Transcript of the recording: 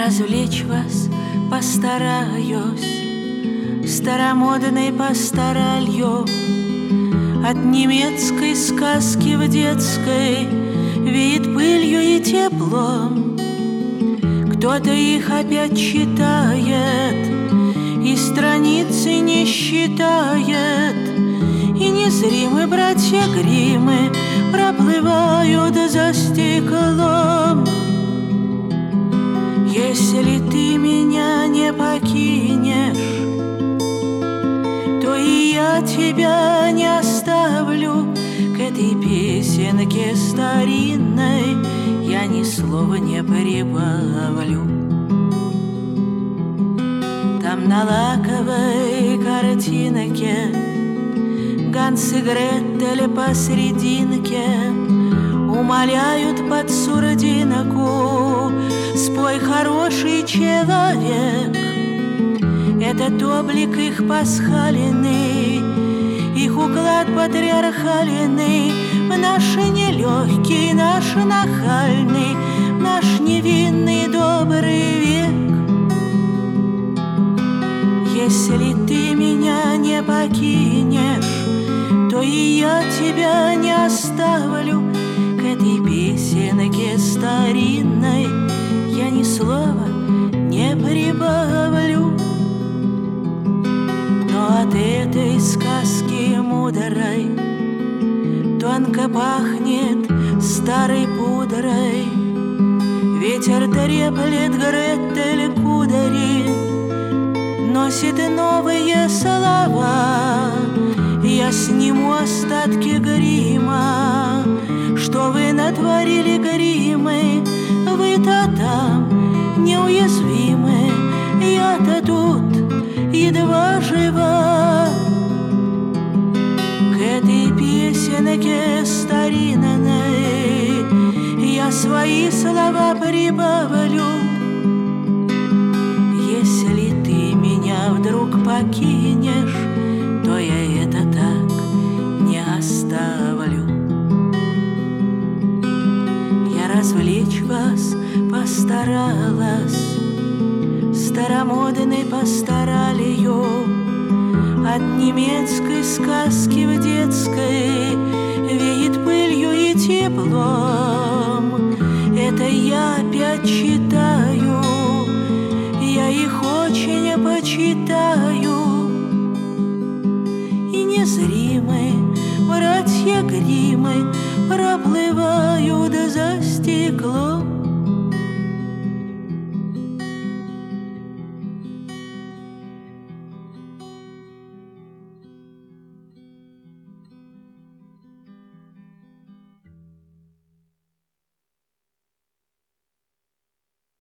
развлечь вас постараюсь старомодной пасторалью. От немецкой сказки в детской веет пылью и теплом. Кто-то их опять читает и страницы не считает, и незримые братья Гриммы проплывают за стеклом. Если ты меня не покинешь, то и я тебя не оставлю. К этой песенке старинной я ни слова не прибавлю. Там на лаковой картинке Ганс и Гретель посрединке умоляют под сурдинку: спой, хороший человек. Этот облик их пасхальный, их уклад патриархальный, наш нелегкий, наш нахальный, наш невинный добрый век. Если ты меня не покинешь, то и я тебя не оставлю. К этой песенке старинной я ни слова не прибавлю. Но от этой сказки мудрой тонко пахнет старой пудрой. Ветер треплет Гретель кудри, носит новые слова. Я сниму остатки грима. Что вы натворили, Гриммы? Вы-то там неуязвимы, я-то тут едва жива. К этой песенке старинной я свои слова прибавлю. Если ты меня вдруг покинешь, то я это так не оставлю. Я развлечь вас постаралась старомодной пасторалью. От немецкой сказки в детской веет пылью и теплом. Это я опять читаю, я их очень почитаю. И незримые братья Гриммы проплывают за стеклом.